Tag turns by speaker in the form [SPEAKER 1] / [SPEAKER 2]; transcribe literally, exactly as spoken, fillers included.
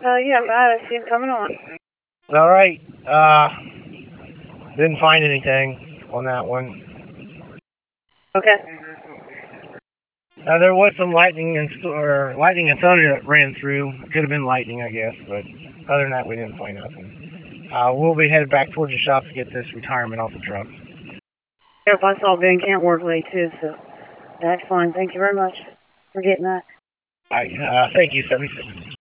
[SPEAKER 1] Uh, yeah, I see him coming on.
[SPEAKER 2] All right. Uh, didn't find anything on that one.
[SPEAKER 1] Okay.
[SPEAKER 2] Uh, there was some lightning and st- or lightning and thunder that ran through. Could have been lightning, I guess, but other than that, we didn't find nothing. Uh, we'll be headed back towards the shop to get this retirement off the truck.
[SPEAKER 1] Yep, I saw Ben can't work late too, so that's fine. Thank you very much for getting that.
[SPEAKER 2] All right. Uh, thank you, seventy-six.